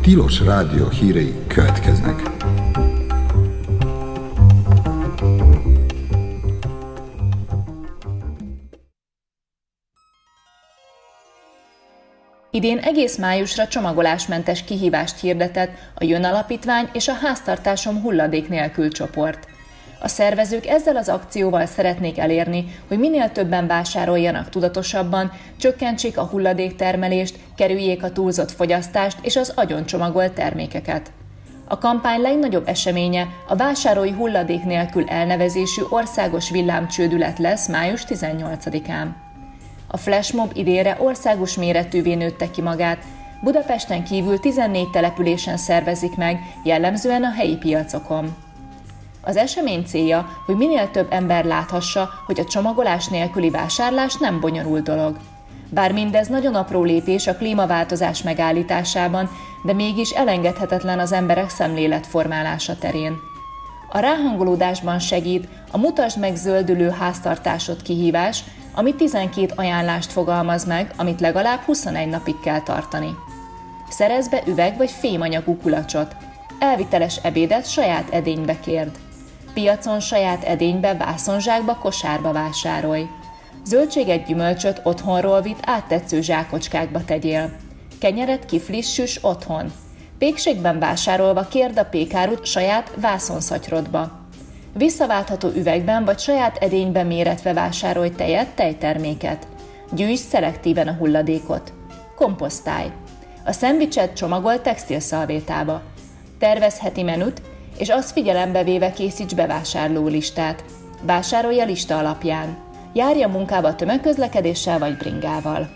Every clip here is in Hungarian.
Tilos Rádió hírei következnek. Idén egész májusra csomagolásmentes kihívást hirdetett a Jön Alapítvány és a Háztartásom hulladék nélkül csoport. A szervezők ezzel az akcióval szeretnék elérni, hogy minél többen vásároljanak tudatosabban, csökkentsék a hulladéktermelést, kerüljék a túlzott fogyasztást és az agyoncsomagolt termékeket. A kampány legnagyobb eseménye a Vásárolj hulladék nélkül elnevezésű országos villámcsődület lesz május 18-án. A flashmob idénre országos méretűvé nőtte ki magát, Budapesten kívül 14 településen szervezik meg, jellemzően a helyi piacokon. Az esemény célja, hogy minél több ember láthassa, hogy a csomagolás nélküli vásárlás nem bonyolult dolog. Bár mindez nagyon apró lépés a klímaváltozás megállításában, de mégis elengedhetetlen az emberek szemléletformálása terén. A ráhangolódásban segít a Mutasd meg zöldülő háztartásod kihívás, ami 12 ajánlást fogalmaz meg, amit legalább 21 napig kell tartani. Szerezz be üveg vagy fémanyagú kulacsot. Elviteles ebédet saját edénybe kérd. Piacon saját edénybe, vászonzsákba, kosárba vásárolj. Zöldséget, gyümölcsöt otthonról vitt áttetsző zsákocskákba tegyél. Kenyeret, kiflit süss otthon. Pékségben vásárolva kérd a pékárut saját vászonszatyrodba. Visszaváltható üvegben vagy saját edényben méretve vásárolj tejet, tejterméket. Gyűjtsd szelektíven a hulladékot. Komposztálj. A szendvicset csomagol textilszalvétába. Tervezz heti menüt, és azt figyelembe véve készíts bevásárlólistát. Vásárolj a lista alapján. Járj a munkába tömegközlekedéssel vagy bringával.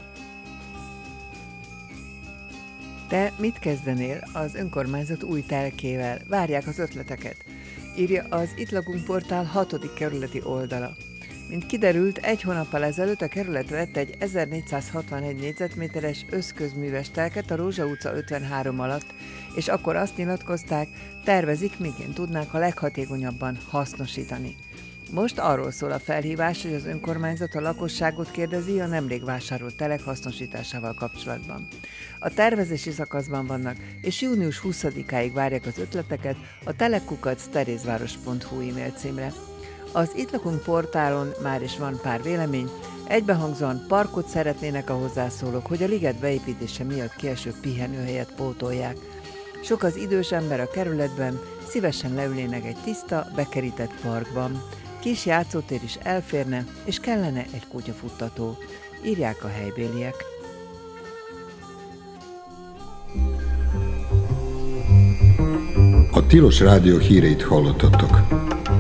Te mit kezdenél az önkormányzat új telkével? Várják az ötleteket, írja az Itt lakunk portál 6. kerületi oldala. Mint kiderült, egy hónappal ezelőtt a kerület vett egy 1461 négyzetméteres összközműves telket a Rózsa utca 53 alatt, és akkor azt nyilatkozták, tervezik, miként tudnák a leghatékonyabban hasznosítani. Most arról szól a felhívás, hogy az önkormányzat a lakosságot kérdezi a nemrég vásárolt telek hasznosításával kapcsolatban. A tervezési szakaszban vannak, és június 20-áig várják az ötleteket a telek@terézváros.hu e-mail címre. Az Itt lakunk portálon már is van pár vélemény, egybehangzóan parkot szeretnének a hozzászólók, hogy a liget beépítése miatt kieső pihenőhelyet pótolják. Sok az idős ember a kerületben, szívesen leülnének egy tiszta, bekerített parkban. Kis játszótér is elférne, és kellene egy kutyafuttató, írják a helybéliek. A Tilos Rádió híreit hallottatok.